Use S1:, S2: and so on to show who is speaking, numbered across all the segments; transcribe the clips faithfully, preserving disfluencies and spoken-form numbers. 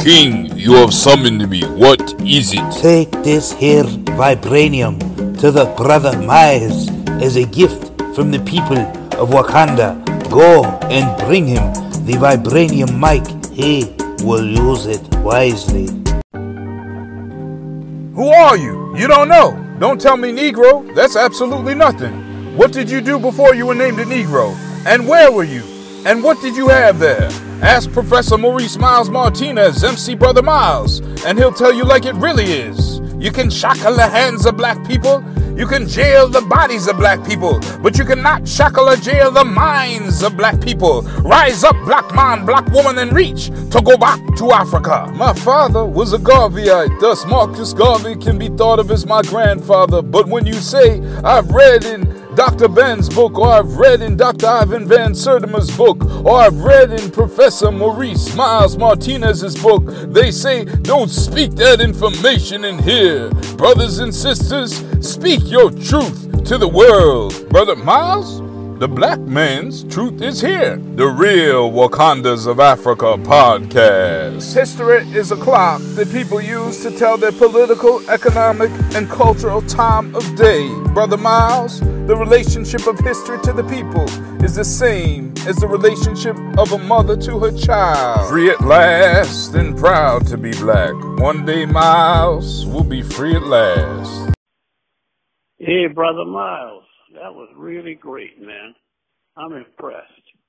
S1: King, you have summoned me. What is it?
S2: Take this here vibranium to the Brother Miles as a gift from the people of Wakanda. Go and bring him the vibranium mic. He will use it wisely.
S1: Who are you? You don't know. Don't tell me Negro. That's absolutely nothing. What did you do before you were named a Negro? And where were you? And what did you have there? Ask Professor Maurice Miles Martinez, M C Brother Miles, and he'll tell you like it really is. You can shackle the hands of black people. You can jail the bodies of black people, but you cannot shackle or jail the minds of black people. Rise up, black man, black woman, and reach to go back to Africa. My father was a Garveyite, thus Marcus Garvey can be thought of as my grandfather. But when you say, I've read in Doctor Ben's book, or I've read in Doctor Ivan Van Sertima's book, or I've read in Professor Maurice Miles Martinez's book, they say, don't speak that information in here. Brothers and sisters, speak your truth to the world. Brother Miles, the black man's truth is here. The Real Wakandas of Africa podcast. History is a clock that people use to tell their political, economic, and cultural time of day. Brother Miles, the relationship of history to the people is the same as the relationship of a mother to her child. Free at last and proud to be black. One day Miles will be free at last.
S3: Hey, Brother Miles, that was really great, man. I'm impressed.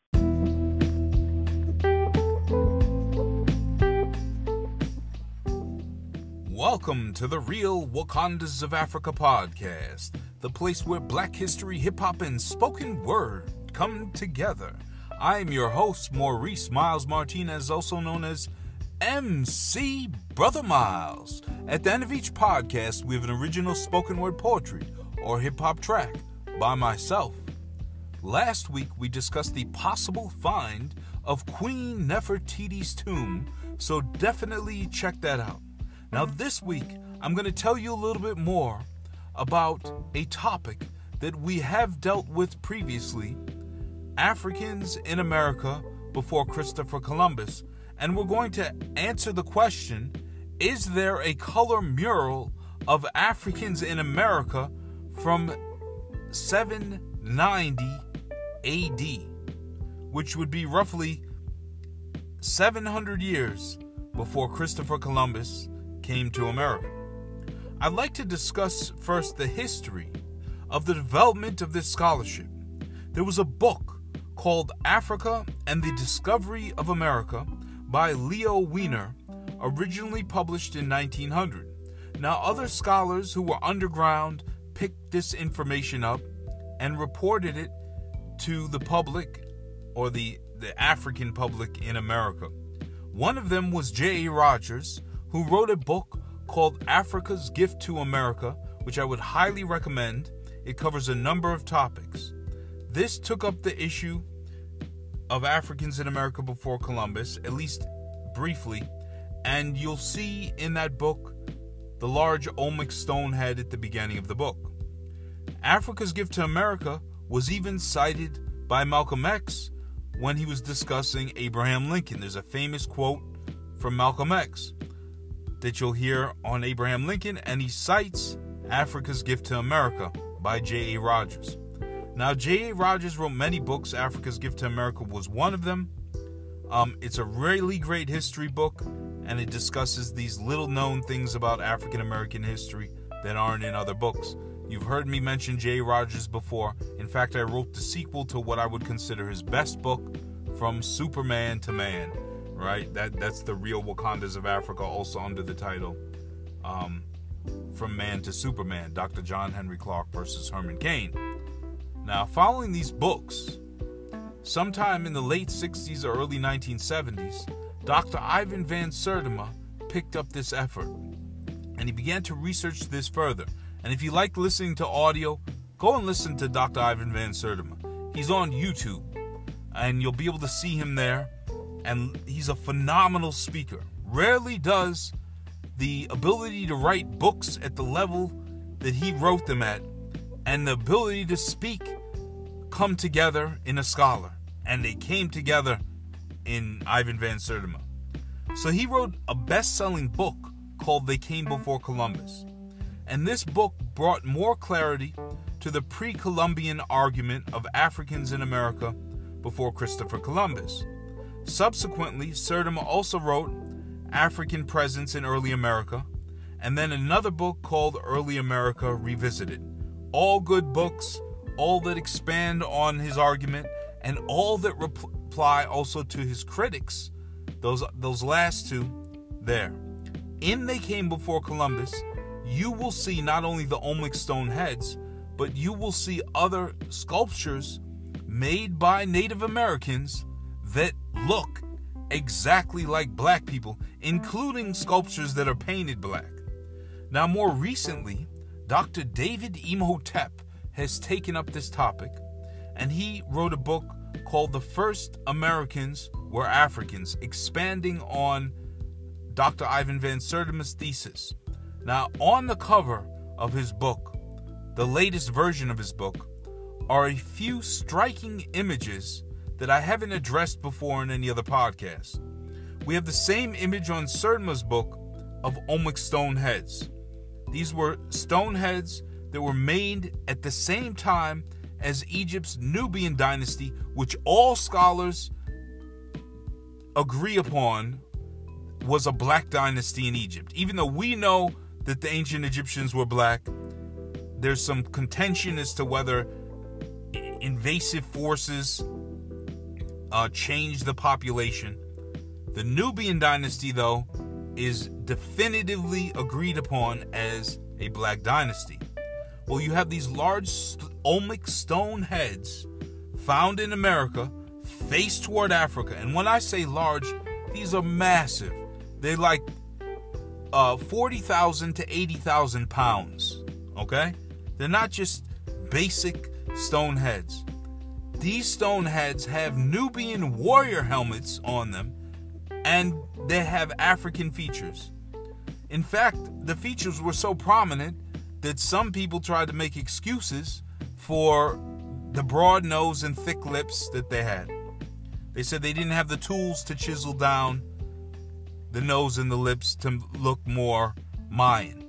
S4: Welcome to the Real Wakandas of Africa podcast, the place where black history, hip-hop, and spoken word come together. I am your host, Maurice Miles Martinez, also known as M C Brother Miles. At the end of each podcast, we have an original spoken word poetry or hip-hop track by myself. Last week, we discussed the possible find of Queen Nefertiti's tomb, so definitely check that out. Now this week, I'm going to tell you a little bit more about a topic that we have dealt with previously, Africans in America before Christopher Columbus, and we're going to answer the question, is there a color mural of Africans in America from seven ninety A D, which would be roughly seven hundred years before Christopher Columbus came to America. I'd like to discuss first the history of the development of this scholarship. There was a book called Africa and the Discovery of America by Leo Wiener, originally published in nineteen hundred. Now, other scholars who were underground picked this information up and reported it to the public, or the, the African public in America. One of them was J A Rogers, who wrote a book called Africa's Gift to America, which I would highly recommend. It covers a number of topics. This took up the issue of Africans in America before Columbus, at least briefly, and you'll see in that book the large Olmec stone head at the beginning of the book. Africa's Gift to America was even cited by Malcolm X when he was discussing Abraham Lincoln. There's a famous quote from Malcolm X that you'll hear on Abraham Lincoln, and he cites Africa's Gift to America by J A Rogers. Now, J A Rogers wrote many books. Africa's Gift to America was one of them. Um, it's a really great history book, and it discusses these little-known things about African American history that aren't in other books. You've heard me mention J A Rogers before. In fact, I wrote the sequel to what I would consider his best book, From Superman to Man, right? That That's the Real Wakandas of Africa, also under the title um, From Man to Superman, Doctor John Henry Clark versus Herman Cain. Now, following these books, sometime in the late sixties or early nineteen seventies, Doctor Ivan Van Sertima picked up this effort, and he began to research this further. And if you like listening to audio, go and listen to Doctor Ivan Van Sertima. He's on YouTube, and you'll be able to see him there, and he's a phenomenal speaker. Rarely does the ability to write books at the level that he wrote them at, and the ability to speak come together in a scholar. And they came together in Ivan Van Sertima. So he wrote a best-selling book called They Came Before Columbus. And this book brought more clarity to the pre-Columbian argument of Africans in America before Christopher Columbus. Subsequently, Sertima also wrote African Presence in Early America, and then another book called Early America Revisited. All good books, all that expand on his argument, and all that reply also to his critics, those, those last two there. In They Came Before Columbus, you will see not only the Olmec stone heads, but you will see other sculptures made by Native Americans that look exactly like black people, including sculptures that are painted black. Now, more recently, Doctor David Imhotep has taken up this topic, and he wrote a book called The First Americans Were Africans, expanding on Doctor Ivan Van Sertima's thesis. Now, on the cover of his book, the latest version of his book, are a few striking images that I haven't addressed before in any other podcast. We have the same image on Sertima's book of Olmec stone heads. These were stone heads that were made at the same time as Egypt's Nubian dynasty, which all scholars agree upon was a black dynasty in Egypt. Even though we know that the ancient Egyptians were black, there's some contention as to whether invasive forces uh, changed the population. The Nubian dynasty, though, is definitively agreed upon as a black dynasty. Well, you have these large st- Olmec stone heads found in America, faced toward Africa. And when I say large, these are massive. They're like uh, forty thousand to eighty thousand pounds, okay? They're not just basic stone heads. These stone heads have Nubian warrior helmets on them, and they have African features. In fact, the features were so prominent that some people tried to make excuses for the broad nose and thick lips that they had. They said they didn't have the tools to chisel down the nose and the lips to look more Mayan.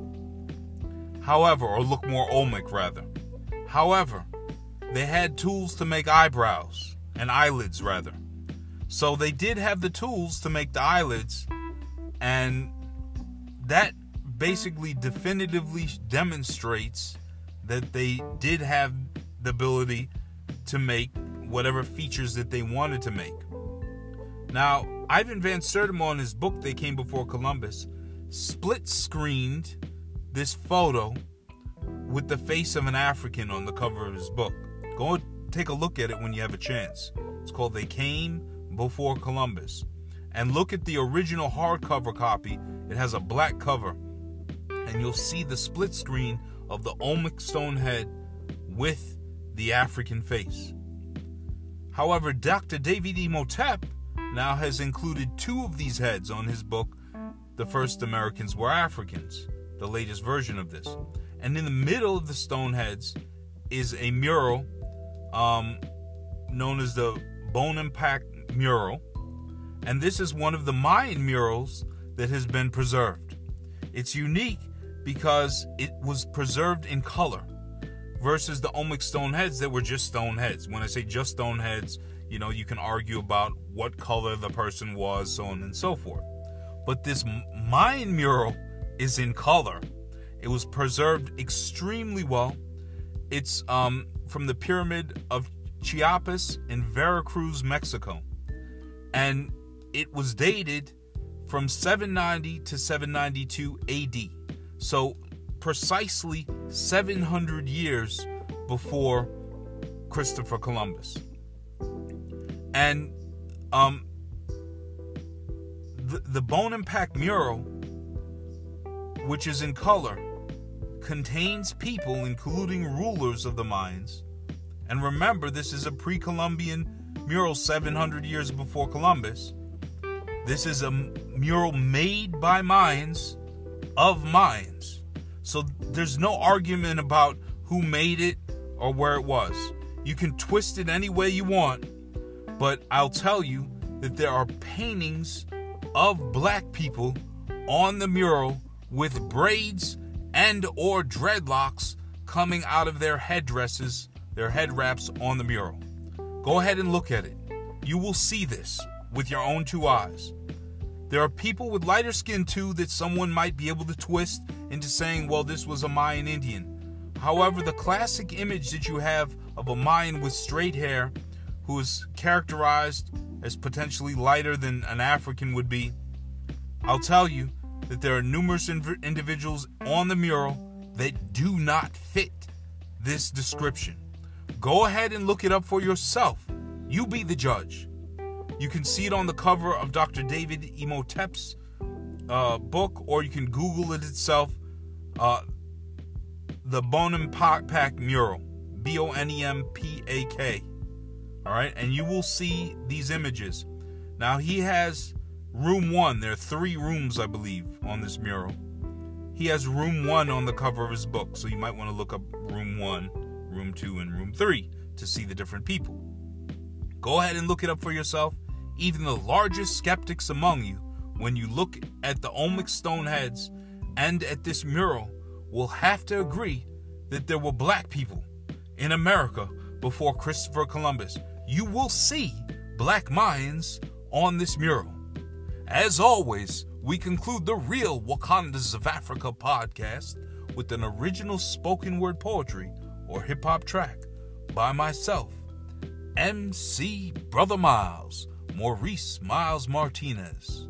S4: However, or look more Olmec rather. However, they had tools to make eyebrows and eyelids rather. So they did have the tools to make the eyelids, and that basically definitively demonstrates that they did have the ability to make whatever features that they wanted to make. Now, Ivan Van Sertima, in his book They Came Before Columbus, split-screened this photo with the face of an African on the cover of his book. Go and take a look at it when you have a chance. It's called They Came Before Columbus. And look at the original hardcover copy. It has a black cover. And you'll see the split screen of the Olmec stone head with the African face. However, Doctor David Imhotep now has included two of these heads on his book, The First Americans Were Africans, the latest version of this. And in the middle of the stone heads is a mural um, known as the Bone Impact Mural. And this is one of the Mayan murals that has been preserved. It's unique because it was preserved in color versus the Olmec stone heads that were just stone heads. When I say just stone heads, you know, you can argue about what color the person was, so on and so forth. But this Mayan mural is in color. It was preserved extremely well. It's um, from the Pyramid of Chiapas in Veracruz, Mexico. And it was dated from seven ninety to seven ninety-two A D. So precisely seven hundred years before Christopher Columbus. And um, the, the Bone Impact mural, which is in color, contains people, including rulers of the Mayans. And remember, this is a pre-Columbian mural seven hundred years before Columbus. This is a mural made by Mayans of Mayans. So there's no argument about who made it or where it was. You can twist it any way you want, but I'll tell you that there are paintings of black people on the mural with braids and or dreadlocks coming out of their headdresses, their head wraps on the mural. Go ahead and look at it. You will see this with your own two eyes. There are people with lighter skin too that someone might be able to twist into saying, well, this was a Mayan Indian. However, the classic image that you have of a Mayan with straight hair who is characterized as potentially lighter than an African would be, I'll tell you that there are numerous inv- individuals on the mural that do not fit this description. Go ahead and look it up for yourself. You be the judge. You can see it on the cover of Doctor David Imhotep's uh, book, or you can Google it itself, uh, the Bonampak mural, B O N E M P A K. All right, and you will see these images. Now, he has room one. There are three rooms, I believe, on this mural. He has room one on the cover of his book, so you might want to look up room one, room two, and room three to see the different people. Go ahead and look it up for yourself. Even the largest skeptics among you, when you look at the Olmec stone heads and at this mural, will have to agree that there were black people in America before Christopher Columbus. You will see black Mayans on this mural. As always, we conclude the Real Wakandas of Africa podcast with an original spoken word poetry or hip-hop track by myself, M C Brother Miles, Maurice Miles Martinez.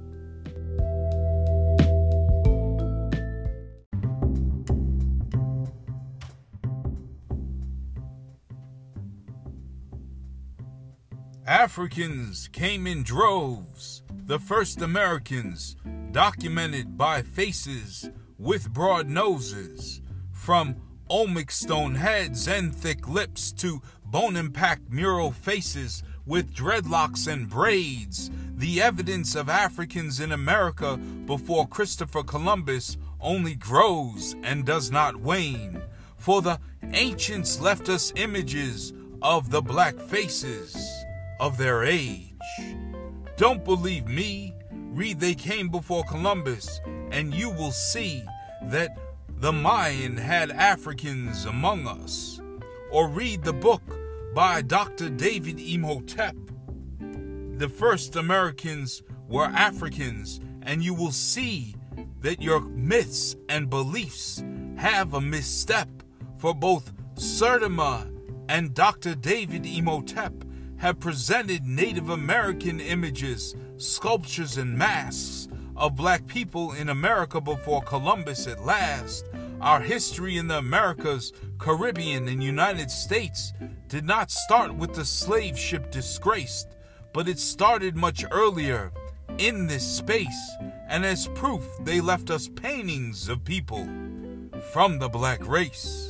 S4: Africans came in droves, the first Americans, documented by faces with broad noses, from Olmec stone heads and thick lips to bone-impact mural faces with dreadlocks and braids. The evidence of Africans in America before Christopher Columbus only grows and does not wane, for the ancients left us images of the black faces of their age. Don't believe me? Read They Came Before Columbus, and you will see that the Mayan had Africans among us. Or read the book by Doctor David Imhotep. The first Americans were Africans, and you will see that your myths and beliefs have a misstep, for both Sertima and Doctor David Imhotep have presented Native American images, sculptures, and masks of black people in America before Columbus at last. Our history in the Americas, Caribbean, and United States did not start with the slave ship Disgraced, but it started much earlier in this space, and as proof they left us paintings of people from the black race.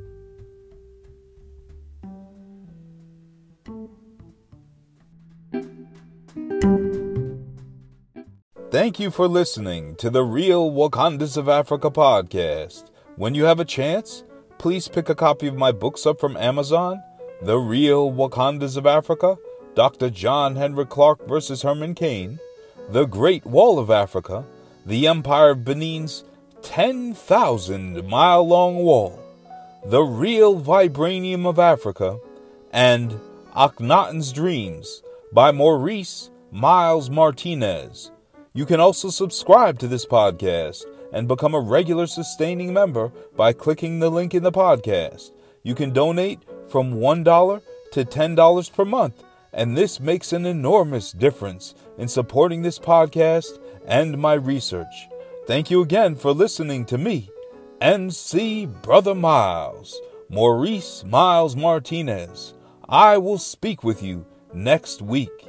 S1: Thank you for listening to the Real Wakandas of Africa podcast. When you have a chance, please pick a copy of my books up from Amazon. The Real Wakandas of Africa, Doctor John Henrik Clarke versus Herman Cain, The Great Wall of Africa, The Empire of Benin's ten thousand mile long wall, The Real Vibranium of Africa, and Akhenaten's Dreams by Maurice Miles Martinez. You can also subscribe to this podcast and become a regular sustaining member by clicking the link in the podcast. You can donate from one dollar to ten dollars per month, and this makes an enormous difference in supporting this podcast and my research. Thank you again for listening to me, M C Brother Miles, Maurice Miles Martinez. I will speak with you next week.